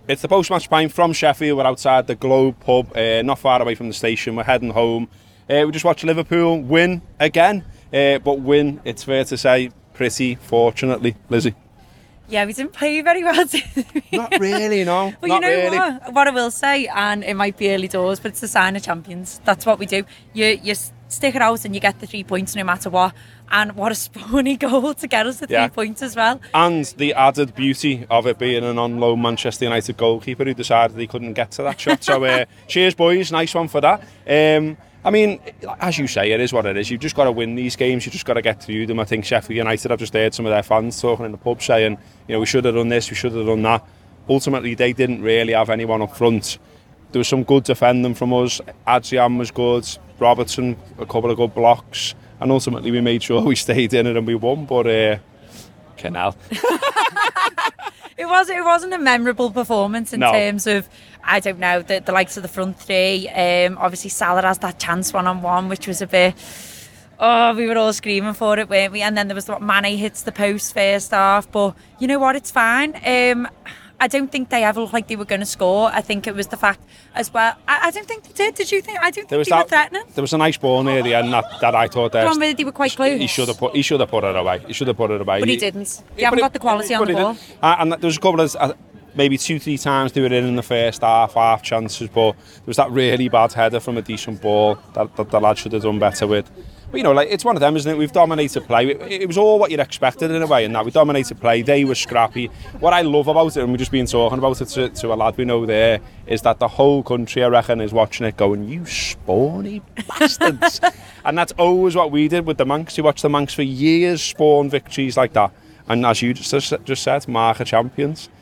It's the post-match pint from Sheffield. We're outside the Globe pub, not far away from the station. We're heading home. We just watched Liverpool win again, but win, it's fair to say, pretty fortunately, Lizzie. Yeah, we didn't play very well. Not really, no. But not you know really. what I will say, and it might be early doors, but it's the sign of champions. That's what we do. You stick it out and you get the 3 points no matter what. And what a spawny goal to get us the 3 points as well. And the added beauty of it being an on-loan Manchester United goalkeeper who decided he couldn't get to that shot. So cheers, boys. Nice one for that. I mean, as you say, it is what it is. You've just got to win these games. You've just got to get through them. I think Sheffield United, I've just heard some of their fans talking in the pub saying, we should have done this, we should have done that. Ultimately, they didn't really have anyone up front. There was some good defending from us. Adrian was good. Robertson, a couple of good blocks. And ultimately, we made sure we stayed in it and we won. But, canal. It wasn't a memorable performance in terms of, I don't know, the likes of the front three. Obviously, Salah has that chance one-on-one, which was a bit... Oh, we were all screaming for it, weren't we? And then there was Mane hits the post first half. But you know what? It's fine. I don't think they ever looked like they were going to score. I think it was the fact as well. I don't think they did. Did you think? I don't think they were threatening. There was a nice ball near the end that I thought they were quite close. He should have put it away. But he didn't. He haven't got the quality on the ball. And there was a couple of maybe 2-3 times they were in the first half chances, but there was that really bad header from a decent ball that the lad should have done better with. But it's one of them, isn't it? We've dominated play. It was all what you'd expected in a way, and that we dominated play. They were scrappy. What I love about it, and we've just been talking about it to a lad we know there, is that the whole country, I reckon, is watching it going, you spawny bastards. And that's always what we did with the Manx. We watched the Manx for years spawn victories like that. And as you just said, mark of champions.